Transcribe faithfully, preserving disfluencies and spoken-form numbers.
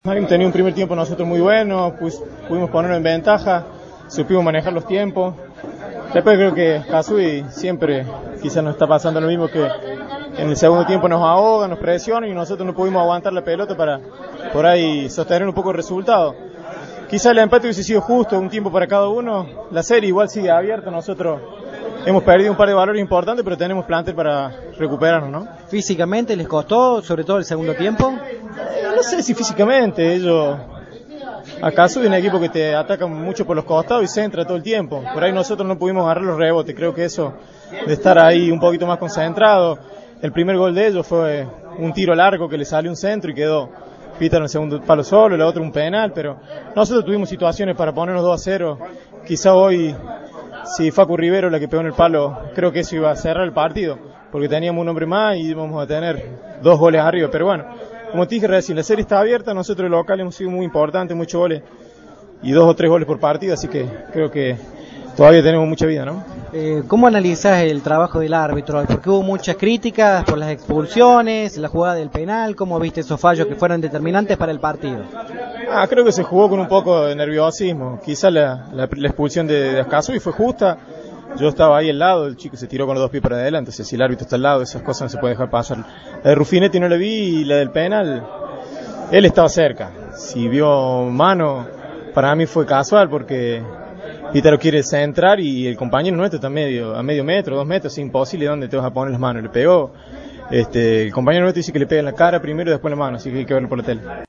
Hemos tenido un primer tiempo nosotros muy bueno, pues pudimos ponernos en ventaja, supimos manejar los tiempos. Después creo que Kasui siempre quizás nos está pasando lo mismo, que en el segundo tiempo nos ahoga, nos presiona y nosotros no pudimos aguantar la pelota para por ahí sostener un poco el resultado. Quizás el empate hubiese sido justo, un tiempo para cada uno. La serie igual sigue abierta, nosotros hemos perdido un par de valores importantes, pero tenemos plantel para recuperarnos, ¿no? ¿Físicamente les costó, sobre todo el segundo tiempo? Eh, no sé si físicamente, ellos... ¿Acaso hay un equipo que te ataca mucho por los costados y centra todo el tiempo? Por ahí nosotros no pudimos agarrar los rebotes, creo que eso de estar ahí un poquito más concentrado. El primer gol de ellos fue un tiro largo que le salió un centro y quedó Pita en el segundo palo solo, el otro un penal, pero nosotros tuvimos situaciones para ponernos dos a cero. Quizá hoy, si Facu Rivero la que pegó en el palo, creo que eso iba a cerrar el partido, porque teníamos un hombre más y íbamos a tener dos goles arriba, pero bueno. Como te dije recién, la serie está abierta, nosotros el local hemos sido muy importantes, muchos goles y dos o tres goles por partido, así que creo que todavía tenemos mucha vida, ¿no? Eh, ¿Cómo analizás el trabajo del árbitro? Porque hubo muchas críticas por las expulsiones, la jugada del penal, ¿cómo viste esos fallos que fueron determinantes para el partido? Ah, creo que se jugó con un poco de nerviosismo, quizás la, la, la expulsión de, de Ascazú y fue justa. Yo estaba ahí al lado, el chico se tiró con los dos pies para adelante, entonces si el árbitro está al lado, esas cosas no se puede dejar pasar. La de Rufinetti no la vi y la del penal, él estaba cerca. Si vio mano, para mí fue casual porque Pítaro quiere centrar y el compañero nuestro está medio, a medio metro, dos metros, es imposible, ¿dónde te vas a poner las manos? Le pegó, este, el compañero nuestro dice que le pega en la cara primero y después en la mano, así que hay que verlo por la tele.